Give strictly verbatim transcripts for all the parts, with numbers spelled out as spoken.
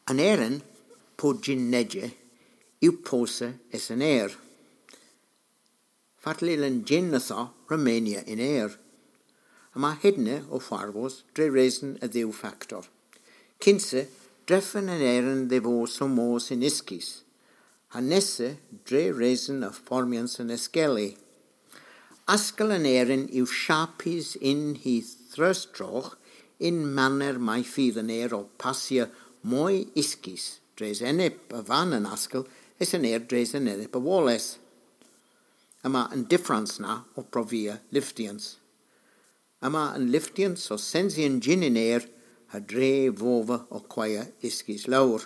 An erin po gin nedje yw posa es an air. Fatlilan gin natha Romania in air. Ama hedne o farvos dre resen a ddiw factor. Kinse dreffen an erin de vo so mos in iskis. Hanesse dre resen a formians an eskeli. Askel an erin yw sharpies in hi thrustroch in manner mai fydd an air o passia moi iskis. Dres enep a van an askel es an air dres an enep a wales. Ama an difference na o provia liftians. Ama an liftians o sensian gin in air ha dre vova o quia iskis laur.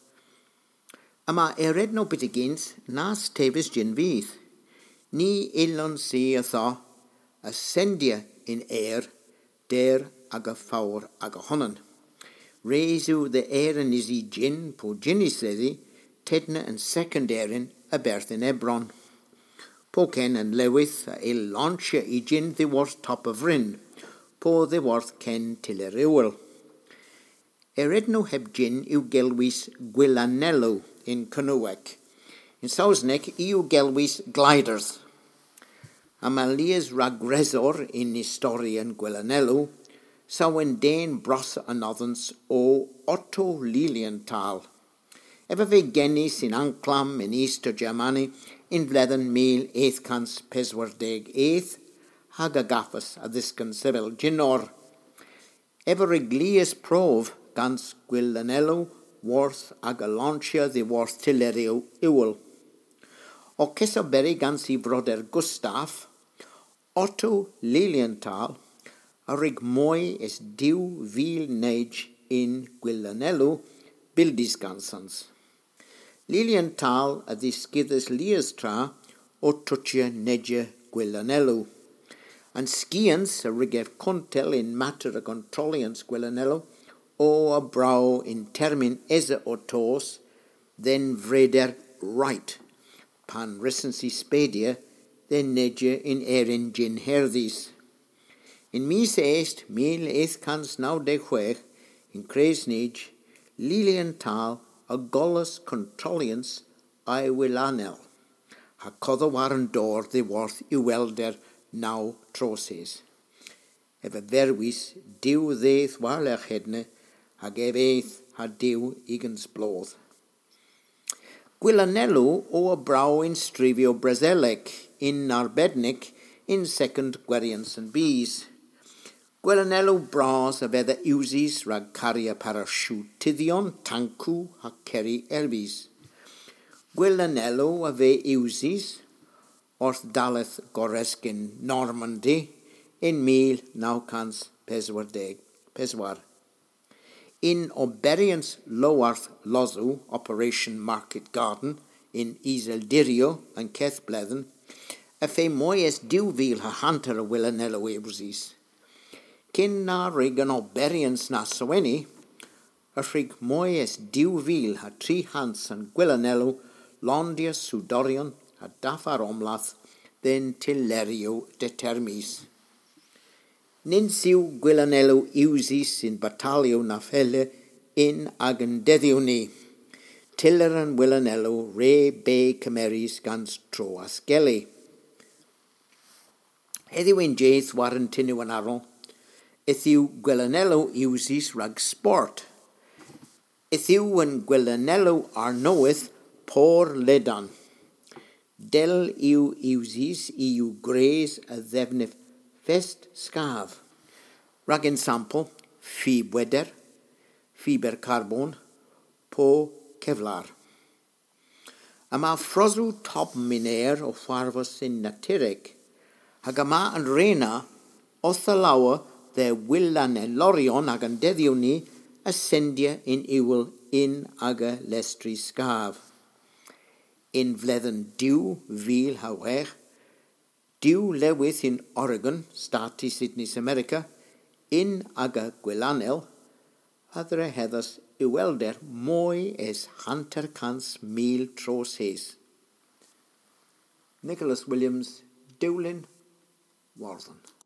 Ama ered no bitigins nas tevis gin vydd. Ni illon si a tha a sendia in air der aga faur aga honan. Resu the erin is i gin po ginis leddi tedna and second erin a berth in Ebron. Po ken and lewith a il launcha i gin the worth top of rin. Po the worth ken till a rewel. Eredno heb gin iu gelwis Gwilanello in Canoec. In Sausnek iu gelwis gliders. Amalias ragresor in historian Gwilanello, sawen den bros anothens o Otto Lilienthal. Ever ve genis in Anclam in Easter Germany in vlethen mil eightkans peswardeg eighth, hagagafas a discan sevel ginor. Ever reglias prov gans Gwilanello worth aga launcher the worth tillerio iwel. O Kesoberi gans I broder Gustav, Otto Lilienthal, a rig moi es diw vil neig in Gwilanello bildis gansans. Lilienthal a disgides liestra o tucia neige Gwilanello. And skians a riger contel in matter a controlians Gwilanello o a brow in termin eze o tos, then vreder right. Pan recensi spedia, then neige in erin gin herdis. In mis eest mil eightkans now de huech, in Cresnage, Lilienthal a gollus controlians I willanel. Ha cother waren door the worth uwelder now troses. Ever verwis diw ddeith warlech hedne, ha gef eith ha diw igens bloth. Gwilanello o a brow in Strivio Brazelec, in Narbednik, in second Gwerians and Bees. Gwilanello bras a vedda usis rag caria parachutidion tanku ha keri elvis. Gwilanello a ve usis, orth daleth goreskin Normandy, in mil naukans peswardeg peswar. In Oberians Lowarth Lozu, Operation Market Garden, in Iseldirio and Kethblethen, a fe moyes diwvil ha hunter a Gwilanello eusis. Kin na rig an Oberians na soeni, a frig moyes diwvil ha tri hans an Gwilanello, Londia Sudorion, ha dafar omlath, then Tillerio de Termis. Ninsiu Gwilanello eusis in battaglio nafelle in Agandedioni. Tiller and Gwilanello re be cameris gans troas geli. Heddiwin jaith waren tinu an arro. Ithiu Gwilanello eusis rag sport. Ithiu and Gwilanello are knoweth por ledan. Del iu eusis iu graze a ddefnydd fest scav. Rag ensample, fib weder, fiber carbon, po Kevlar. Ama frosw top miner o farfos in natireg, hag ama an rena o thalawa de willan e lorion ag an deddiwni ascendia in iwl in aga lestri scav. In vlethen diw vil hawech, diw lewith in Oregon, stati Sydney's America, in aga Gwilanel, adre heddas uwelder moi es hunter cans mil tros hes. Nicholas Williams, Dowlin, Warden.